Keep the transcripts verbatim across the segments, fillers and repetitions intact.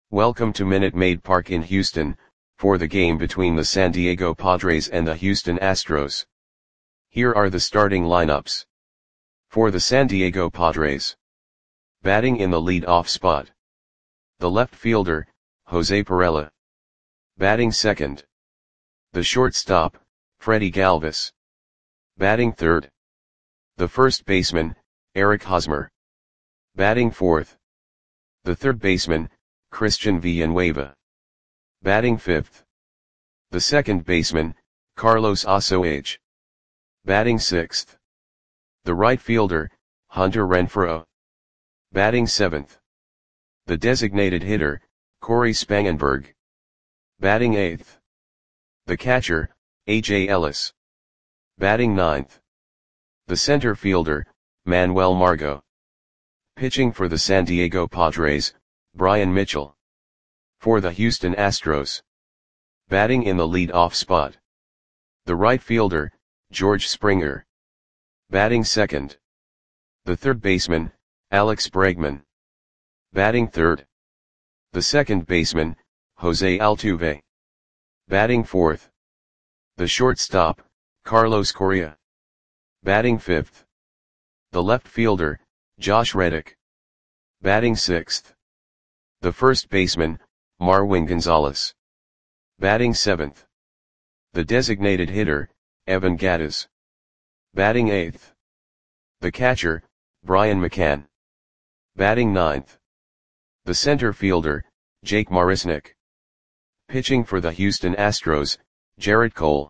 Welcome to Minute Maid Park in Houston, for the game between the San Diego Padres and the Houston Astros. Here are the starting lineups. For the San Diego Padres. Batting in the lead-off spot. The left fielder, Jose Pirela. Batting second. The shortstop, Freddie Galvis. Batting third. The first baseman, Eric Hosmer. Batting fourth. The third baseman, Christian Villanueva. Batting fifth. The second baseman, Carlos Asuaje. Batting sixth. The right fielder, Hunter Renfroe. Batting seventh. The designated hitter, Cory Spangenberg. Batting eighth. The catcher, A J Ellis. Batting ninth. The center fielder, Manuel Margot. Pitching for the San Diego Padres, Bryan Mitchell. For the Houston Astros. Batting in the lead-off spot. The right fielder, George Springer. Batting second. The third baseman, Alex Bregman. Batting third. The second baseman, Jose Altuve. Batting fourth. The shortstop, Carlos Correa. Batting fifth. The left fielder, Josh Reddick. Batting sixth. The first baseman, Marwin Gonzalez. Batting seventh. The designated hitter, Evan Gattis. Batting eighth. The catcher, Brian McCann. Batting ninth. The center fielder, Jake Marisnick. Pitching for the Houston Astros, Gerrit Cole.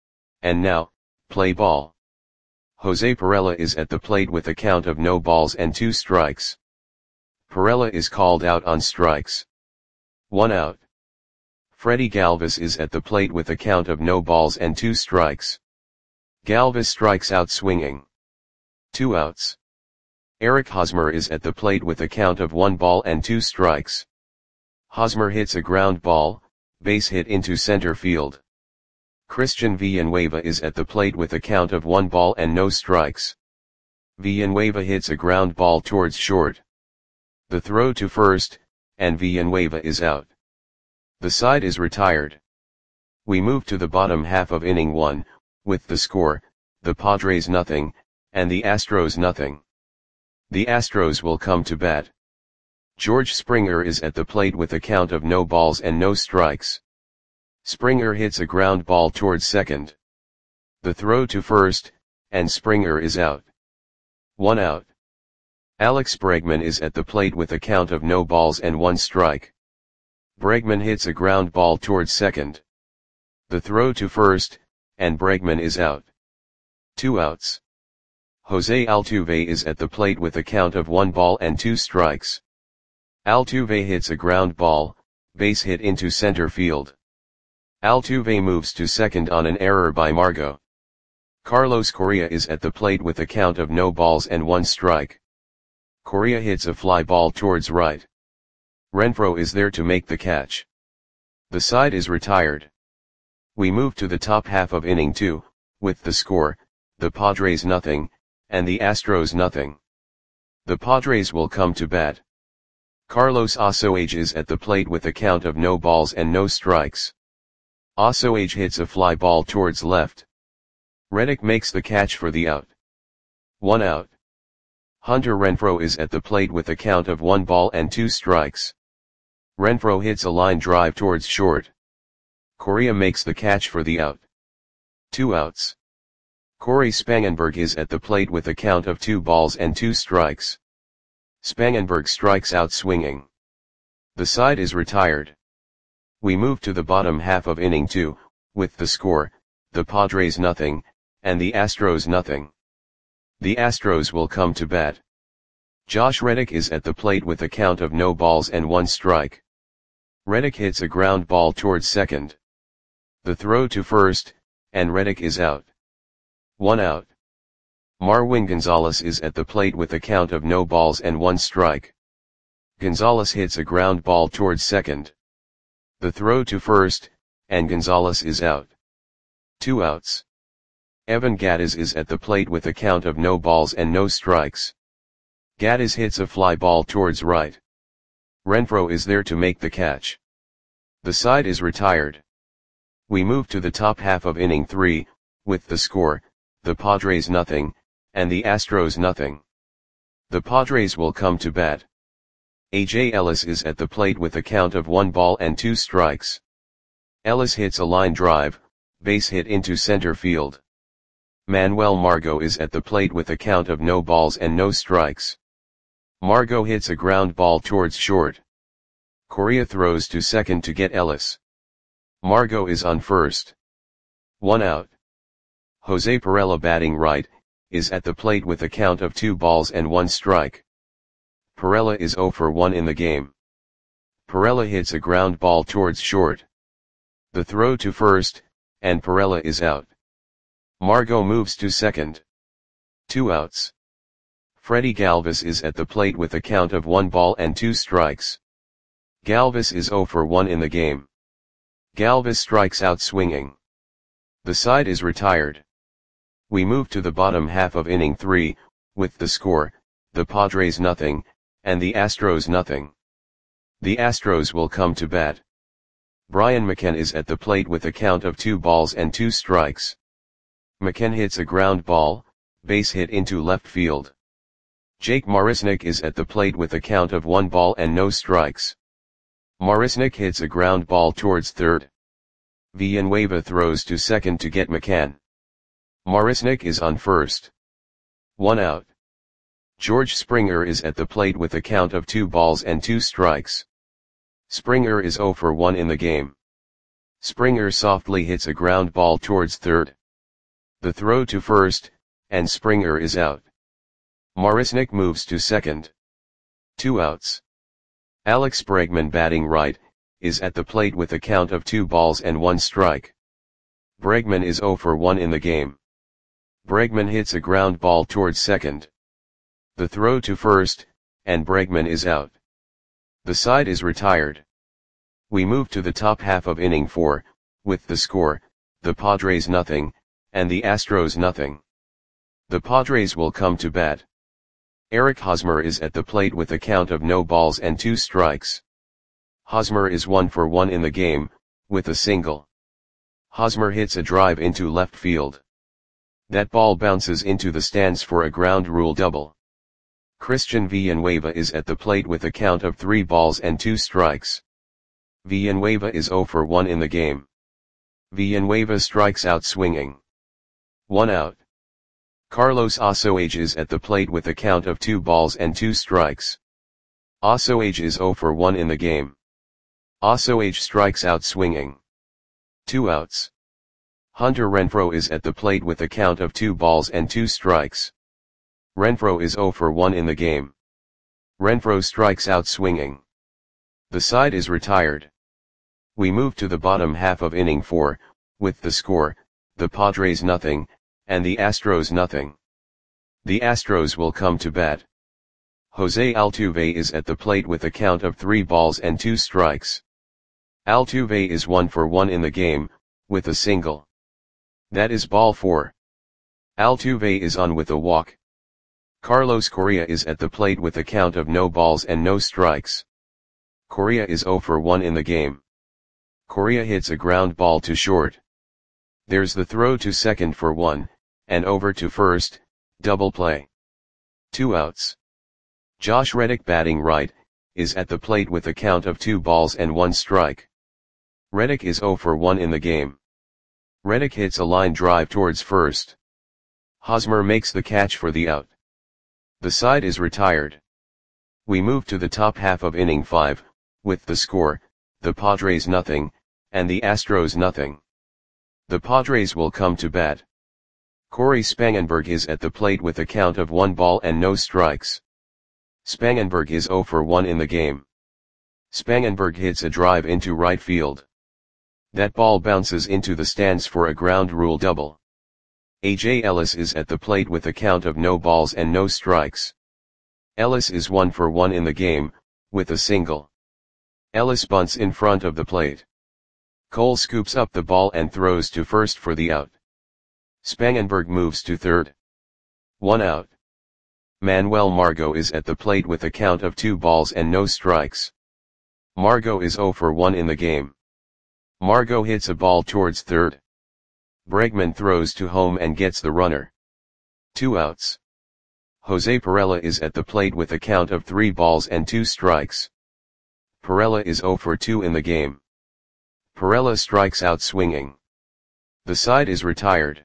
And now, play ball. Jose Pirela is at the plate with a count of no balls and two strikes. Pirela is called out on strikes. One out. Freddie Galvis is at the plate with a count of no balls and two strikes. Galvis strikes out swinging. Two outs. Eric Hosmer is at the plate with a count of one ball and two strikes. Hosmer hits a ground ball, base hit into center field. Christian Villanueva is at the plate with a count of one ball and no strikes. Villanueva hits a ground ball towards short. The throw to first, and Villanueva is out. The side is retired. We move to the bottom half of inning one, with the score, the Padres nothing, and the Astros nothing. The Astros will come to bat. George Springer is at the plate with a count of no balls and no strikes. Springer hits a ground ball towards second. The throw to first, and Springer is out. One out. Alex Bregman is at the plate with a count of no balls and one strike. Bregman hits a ground ball towards second. The throw to first, and Bregman is out. Two outs. Jose Altuve is at the plate with a count of one ball and two strikes. Altuve hits a ground ball, base hit into center field. Altuve moves to second on an error by Margot. Carlos Correa is at the plate with a count of no balls and one strike. Correa hits a fly ball towards right. Renfroe is there to make the catch. The side is retired. We move to the top half of inning two, with the score, the Padres nothing, and the Astros nothing. The Padres will come to bat. Carlos Asuaje is at the plate with a count of no balls and no strikes. Asuaje hits a fly ball towards left. Reddick makes the catch for the out. One out. Hunter Renfroe is at the plate with a count of one ball and two strikes. Renfroe hits a line drive towards short. Correa makes the catch for the out. Two outs. Cory Spangenberg is at the plate with a count of two balls and two strikes. Spangenberg strikes out swinging. The side is retired. We move to the bottom half of inning two, with the score, the Padres nothing, and the Astros nothing. The Astros will come to bat. Josh Reddick is at the plate with a count of no balls and one strike. Reddick hits a ground ball towards second. The throw to first, and Reddick is out. One out. Marwin Gonzalez is at the plate with a count of no balls and one strike. Gonzalez hits a ground ball towards second. The throw to first, and Gonzalez is out. Two outs. Evan Gattis is at the plate with a count of no balls and no strikes. Gattis hits a fly ball towards right. Renfroe is there to make the catch. The side is retired. We move to the top half of inning three, with the score, the Padres nothing, and the Astros nothing. The Padres will come to bat. A J Ellis is at the plate with a count of one ball and two strikes. Ellis hits a line drive, base hit into center field. Manuel Margot is at the plate with a count of no balls and no strikes. Margot hits a ground ball towards short. Correa throws to second to get Ellis. Margot is on first. One out. Jose Pirela, batting right, is at the plate with a count of two balls and one strike. Pirela is zero for one in the game. Pirela hits a ground ball towards short. The throw to first, and Pirela is out. Margot moves to second. Two outs. Freddie Galvis is at the plate with a count of one ball and two strikes. Galvis is zero for one in the game. Galvis strikes out swinging. The side is retired. We move to the bottom half of inning three, with the score, the Padres nothing, and the Astros nothing. The Astros will come to bat. Brian McCann is at the plate with a count of two balls and two strikes. McCann hits a ground ball, base hit into left field. Jake Marisnick is at the plate with a count of one ball and no strikes. Marisnick hits a ground ball towards third. Villanueva throws to second to get McCann. Marisnick is on first. One out. George Springer is at the plate with a count of two balls and two strikes. Springer is zero for one in the game. Springer softly hits a ground ball towards third. The throw to first, and Springer is out. Marisnick moves to second. Two outs. Alex Bregman, batting right, is at the plate with a count of two balls and one strike. Bregman is zero for one in the game. Bregman hits a ground ball towards second. The throw to first, and Bregman is out. The side is retired. We move to the top half of inning four, with the score, the Padres nothing, and the Astros nothing. The Padres will come to bat. Eric Hosmer is at the plate with a count of no balls and two strikes. Hosmer is one for one in the game, with a single. Hosmer hits a drive into left field. That ball bounces into the stands for a ground rule double. Christian Villanueva is at the plate with a count of three balls and two strikes. Villanueva is zero for one in the game. Villanueva strikes out swinging. One out. Carlos Osoage is at the plate with a count of two balls and two strikes. Osoage is zero for one in the game. Osoage strikes out swinging. Two outs. Hunter Renfroe is at the plate with a count of two balls and two strikes. Renfroe is zero for one in the game. Renfroe strikes out swinging. The side is retired. We move to the bottom half of inning four, with the score, the Padres nothing, and the Astros nothing. The Astros will come to bat. Jose Altuve is at the plate with a count of three balls and two strikes. Altuve is one for one in the game, with a single. That is ball four. Altuve is on with a walk. Carlos Correa is at the plate with a count of no balls and no strikes. Correa is zero for one in the game. Correa hits a ground ball to short. There's the throw to second for one, and over to first, double play. Two outs. Josh Reddick, batting right, is at the plate with a count of two balls and one strike. Reddick is zero for one in the game. Reddick hits a line drive towards first. Hosmer makes the catch for the out. The side is retired. We move to the top half of inning five, with the score, the Padres nothing, and the Astros nothing. The Padres will come to bat. Corey Spangenberg is at the plate with a count of one ball and no strikes. Spangenberg is zero for one in the game. Spangenberg hits a drive into right field. That ball bounces into the stands for a ground rule double. A J Ellis is at the plate with a count of no balls and no strikes. Ellis is one for one in the game, with a single. Ellis bunts in front of the plate. Cole scoops up the ball and throws to first for the out. Spangenberg moves to third. One out. Manuel Margot is at the plate with a count of two balls and no strikes. Margot is zero for one in the game. Margot hits a ball towards third. Bregman throws to home and gets the runner. Two outs. Jose Pirela is at the plate with a count of three balls and two strikes. Pirela is zero for two in the game. Pirela strikes out swinging. The side is retired.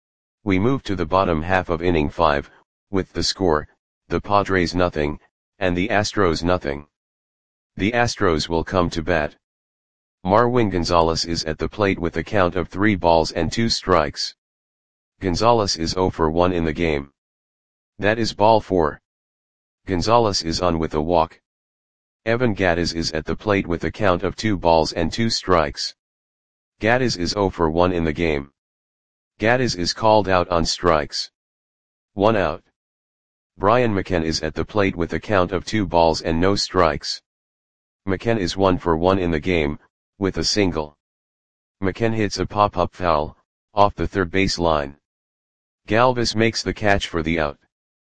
We move to the bottom half of inning five, with the score, the Padres nothing, and the Astros nothing. The Astros will come to bat. Marwin Gonzalez is at the plate with a count of three balls and two strikes. Gonzalez is zero for one in the game. That is ball four. Gonzalez is on with a walk. Evan Gattis is at the plate with a count of two balls and two strikes. Gattis is zero for one in the game. Gattis is called out on strikes. One out. Brian McCann is at the plate with a count of two balls and no strikes. McCann is one for one in the game, with a single. McCann hits a pop-up foul, off the third base line. Galvis makes the catch for the out.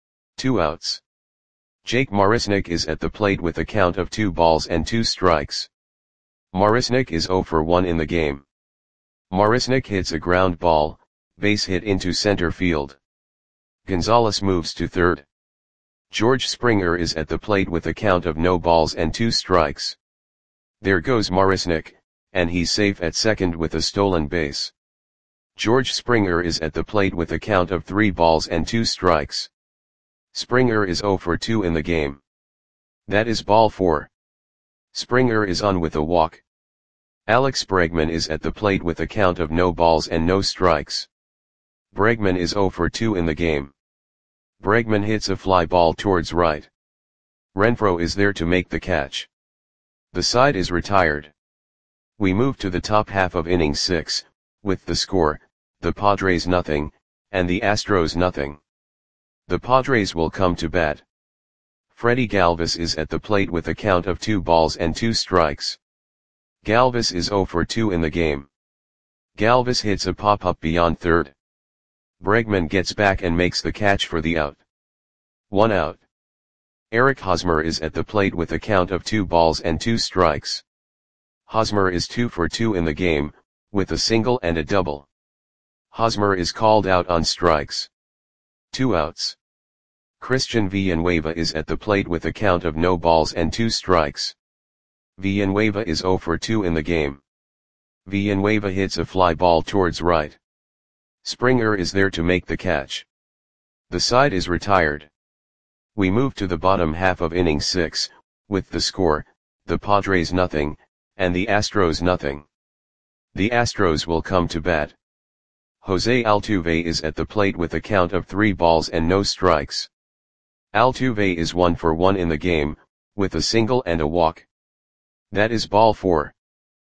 Two outs. Jake Marisnick is at the plate with a count of two balls and two strikes. Marisnick is zero for one in the game. Marisnick hits a ground ball, base hit into center field. Gonzalez moves to third. George Springer is at the plate with a count of no balls and two strikes. There goes Marisnick, and he's safe at second with a stolen base. George Springer is at the plate with a count of three balls and two strikes. Springer is zero for two in the game. That is ball four. Springer is on with a walk. Alex Bregman is at the plate with a count of no balls and no strikes. Bregman is zero for two in the game. Bregman hits a fly ball towards right. Renfroe is there to make the catch. The side is retired. We move to the top half of inning six, with the score, the Padres nothing, and the Astros nothing. The Padres will come to bat. Freddie Galvis is at the plate with a count of two balls and two strikes. Galvis is zero for two in the game. Galvis hits a pop-up beyond third. Bregman gets back and makes the catch for the out. One out. Eric Hosmer is at the plate with a count of two balls and two strikes. Hosmer is two for two in the game, with a single and a double. Hosmer is called out on strikes. Two outs. Christian Villanueva is at the plate with a count of no balls and two strikes. Villanueva is zero for two in the game. Villanueva hits a fly ball towards right. Springer is there to make the catch. The side is retired. We move to the bottom half of inning six, with the score, the Padres nothing, and the Astros nothing. The Astros will come to bat. Jose Altuve is at the plate with a count of three balls and no strikes. Altuve is one for one in the game, with a single and a walk. That is ball four.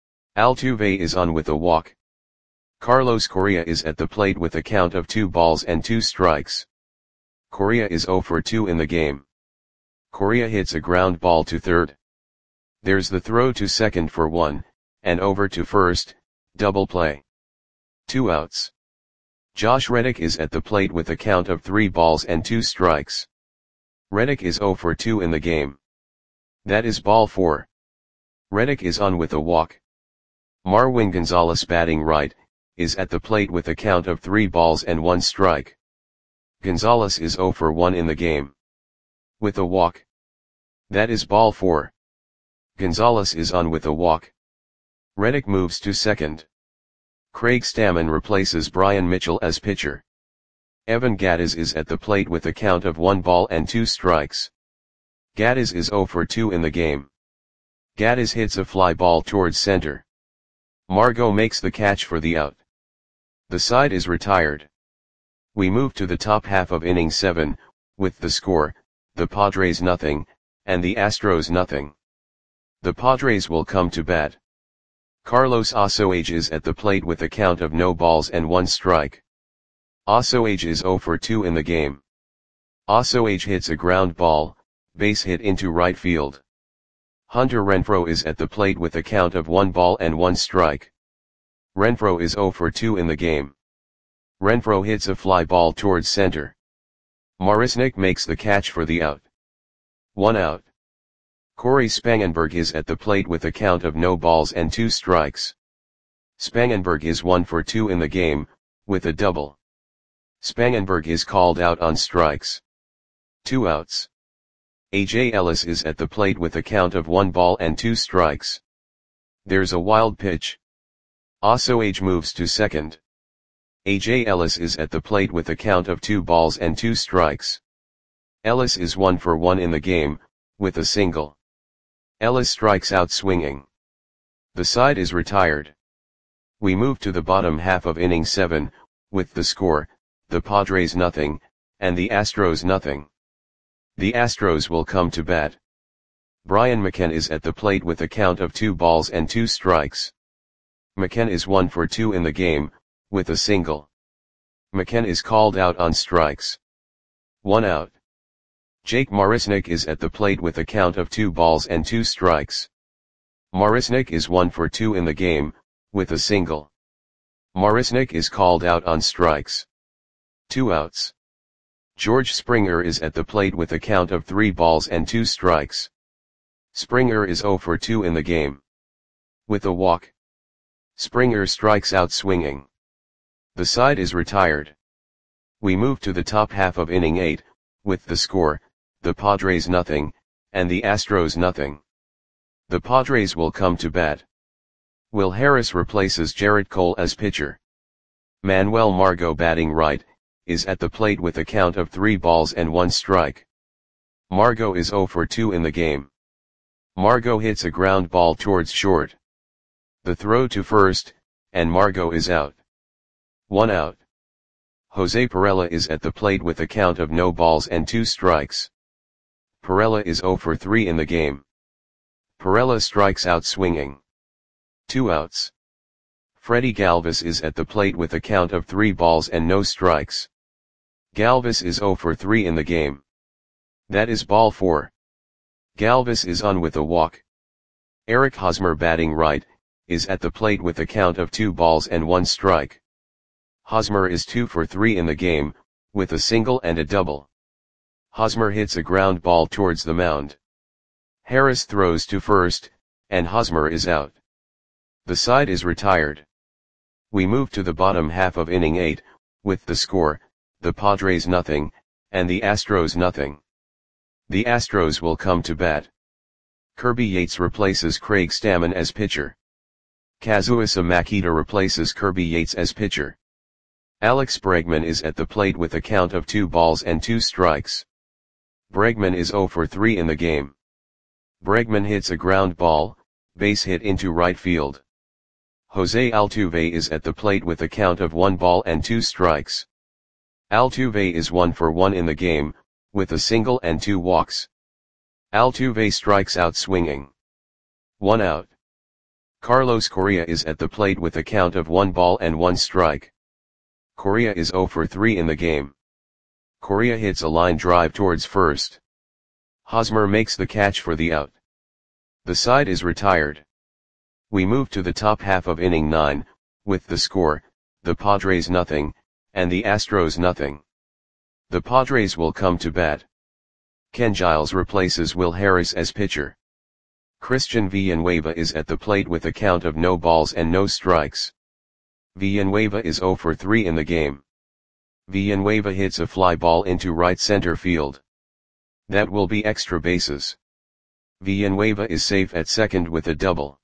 Altuve is on with a walk. Carlos Correa is at the plate with a count of two balls and two strikes. Correa is zero for two in the game. Correa hits a ground ball to third. There's the throw to second for one, and over to first, double play. Two outs. Josh Reddick is at the plate with a count of three balls and two strikes. Reddick is zero for two in the game. That is ball four. Reddick is on with a walk. Marwin Gonzalez, batting right, is at the plate with a count of three balls and one strike. Gonzalez is zero for one in the game. With a walk. That is ball four. Gonzalez is on with a walk. Reddick moves to second. Craig Stammen replaces Brian Mitchell as pitcher. Evan Gattis is at the plate with a count of one ball and two strikes. Gattis is zero for two in the game. Gattis hits a fly ball towards center. Margot makes the catch for the out. The side is retired. We move to the top half of inning seven, with the score, the Padres nothing, and the Astros nothing. The Padres will come to bat. Carlos Osoage is at the plate with a count of no balls and one strike. Osoage is zero for two in the game. Osoage hits a ground ball, base hit into right field. Hunter Renfroe is at the plate with a count of one ball and one strike. Renfroe is zero for two in the game. Renfroe hits a fly ball towards center. Marisnick makes the catch for the out. One out. Corey Spangenberg is at the plate with a count of no balls and two strikes. Spangenberg is one for two in the game, with a double. Spangenberg is called out on strikes. Two outs. A J Ellis is at the plate with a count of one ball and two strikes. There's a wild pitch. Ossoage moves to second. A J Ellis is at the plate with a count of two balls and two strikes. Ellis is one for one in the game, with a single. Ellis strikes out swinging. The side is retired. We move to the bottom half of inning seven, with the score, the Padres nothing, and the Astros nothing. The Astros will come to bat. Brian McCann is at the plate with a count of two balls and two strikes. McCann is one for two in the game, with a single. McCann is called out on strikes. One out. Jake Marisnick is at the plate with a count of two balls and two strikes. Marisnick is one for two in the game, with a single. Marisnick is called out on strikes. Two outs. George Springer is at the plate with a count of three balls and two strikes. Springer is zero for two in the game. With a walk. Springer strikes out swinging. The side is retired. We move to the top half of inning eight, with the score, the Padres nothing, and the Astros nothing. The Padres will come to bat. Will Harris replaces Jarrett Cole as pitcher. Manuel Margot batting right, is at the plate with a count of three balls and one strike. Margot is zero for two in the game. Margot hits a ground ball towards short. The throw to first, and Margot is out. One out. Jose Perella is at the plate with a count of no balls and two strikes. Perella is zero for three in the game. Perella strikes out swinging. Two outs. Freddie Galvis is at the plate with a count of three balls and no strikes. Galvis is zero for three in the game. That is ball four. Galvis is on with a walk. Eric Hosmer batting right, is at the plate with a count of two balls and one strike. Hosmer is two for three in the game, with a single and a double. Hosmer hits a ground ball towards the mound. Harris throws to first, and Hosmer is out. The side is retired. We move to the bottom half of inning eight, with the score, the Padres nothing, and the Astros nothing. The Astros will come to bat. Kirby Yates replaces Craig Stammen as pitcher. Kazuhisa Makita replaces Kirby Yates as pitcher. Alex Bregman is at the plate with a count of two balls and two strikes. Bregman is zero for three in the game. Bregman hits a ground ball, base hit into right field. Jose Altuve is at the plate with a count of one ball and two strikes. Altuve is one for one in the game, with a single and two walks. Altuve strikes out swinging. One out. Carlos Correa is at the plate with a count of one ball and one strike. Correa is zero for three in the game. Correa hits a line drive towards first. Hosmer makes the catch for the out. The side is retired. We move to the top half of inning nine, with the score, the Padres nothing, and the Astros nothing. The Padres will come to bat. Ken Giles replaces Will Harris as pitcher. Christian Villanueva is at the plate with a count of no balls and no strikes. Villanueva is zero for three in the game. Villanueva hits a fly ball into right center field. That will be extra bases. Villanueva is safe at second with a double.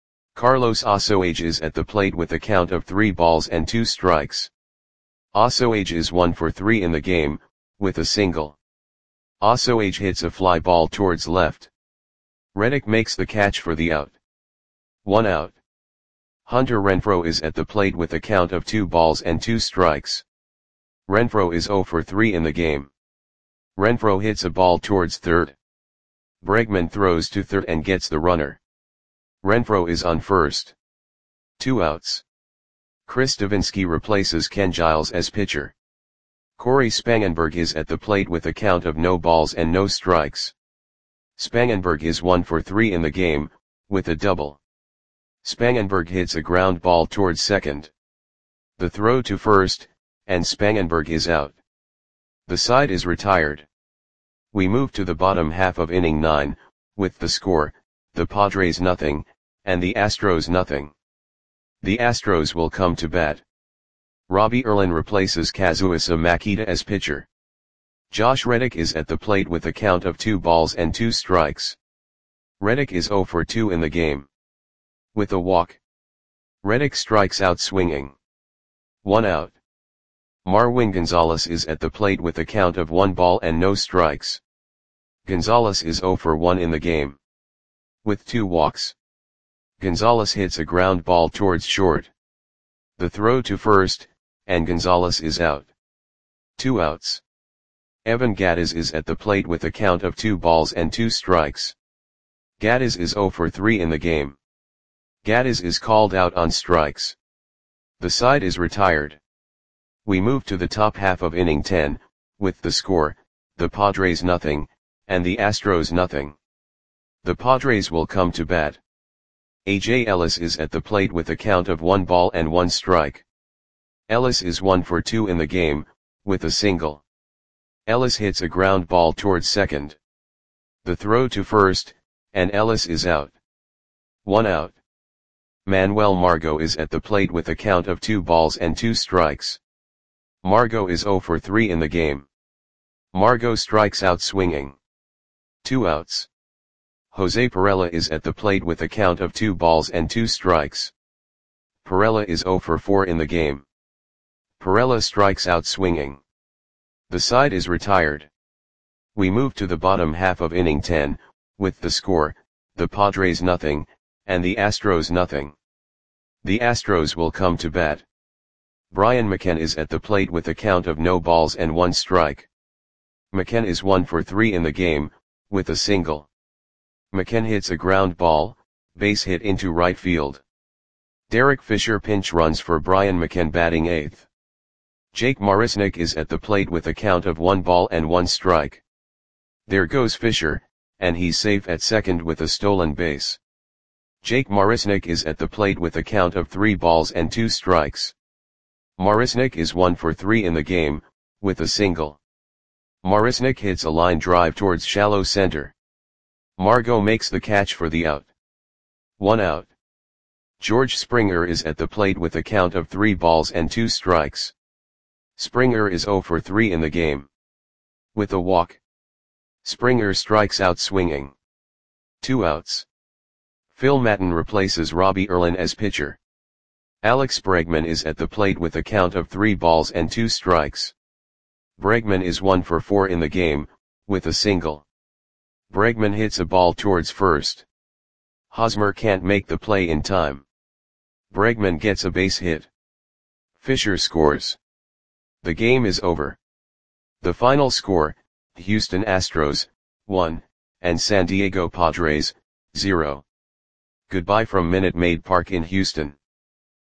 Carlos Ossoage is at the plate with a count of three balls and two strikes. Ossoage is one for three in the game, with a single. Ossoage hits a fly ball towards left. Reddick makes the catch for the out. One out. Hunter Renfroe is at the plate with a count of two balls and two strikes. Renfroe is zero for three in the game. Renfroe hits a ball towards third. Bregman throws to third and gets the runner. Renfroe is on first. Two outs. Chris Davinsky replaces Ken Giles as pitcher. Corey Spangenberg is at the plate with a count of no balls and no strikes. Spangenberg is one for three in the game, with a double. Spangenberg hits a ground ball towards second. The throw to first, and Spangenberg is out. The side is retired. We move to the bottom half of inning nine, with the score, the Padres nothing, and the Astros nothing. The Astros will come to bat. Robbie Erlin replaces Kazuhisa Makita as pitcher. Josh Reddick is at the plate with a count of two balls and two strikes. Reddick is zero for two in the game. With a walk. Reddick strikes out swinging. One out. Marwin Gonzalez is at the plate with a count of one ball and no strikes. Gonzalez is zero for one in the game. With two walks. Gonzalez hits a ground ball towards short. The throw to first, and Gonzalez is out. Two outs. Evan Gattis is at the plate with a count of two balls and two strikes. Gattis is zero for three in the game. Gattis is called out on strikes. The side is retired. We move to the top half of inning ten, with the score, the Padres nothing, and the Astros nothing. The Padres will come to bat. A J Ellis is at the plate with a count of one ball and one strike. Ellis is one for two in the game, with a single. Ellis hits a ground ball towards second. The throw to first, and Ellis is out. One out. Manuel Margot is at the plate with a count of two balls and two strikes. Margot is zero for three in the game. Margot strikes out swinging. Two outs. Jose Perella is at the plate with a count of two balls and two strikes. Perella is zero for four in the game. Perella strikes out swinging. The side is retired. We move to the bottom half of inning ten, with the score, the Padres nothing, and the Astros nothing. The Astros will come to bat. Brian McCann is at the plate with a count of no balls and one strike. McCann is one for three in the game, with a single. McCann hits a ground ball, base hit into right field. Derek Fisher pinch runs for Brian McCann batting eighth. Jake Marisnick is at the plate with a count of one ball and one strike. There goes Fisher, and he's safe at second with a stolen base. Jake Marisnick is at the plate with a count of three balls and two strikes. Marisnick is one for three in the game, with a single. Marisnick hits a line drive towards shallow center. Margot makes the catch for the out. One out. George Springer is at the plate with a count of three balls and two strikes. Springer is zero for three in the game. With a walk. Springer strikes out swinging. Two outs. Phil Maton replaces Robbie Erlin as pitcher. Alex Bregman is at the plate with a count of three balls and two strikes. Bregman is one for four in the game, with a single. Bregman hits a ball towards first. Hosmer can't make the play in time. Bregman gets a base hit. Fisher scores. The game is over. The final score, Houston Astros, one, and San Diego Padres, zero. Goodbye from Minute Maid Park in Houston.